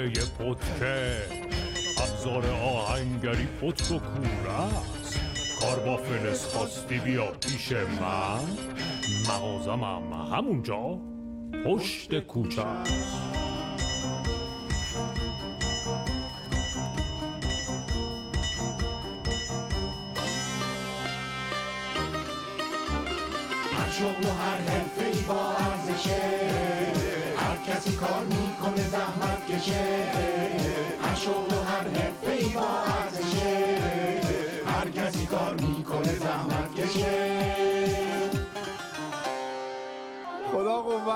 حرفه پتکه، ابزار آهنگری پتک و کوره است. کار با فلز خواستی بیا پیش من، مغازم هم همونجا پشت کوچه است. شغل و هر حرفه‌ای با ارزشه، هر کسی کار میکنه زحمت کشه. هر شغل و هر حرفه‌ای با ارزشه، هر کسی کار میکنه زحمت کشه.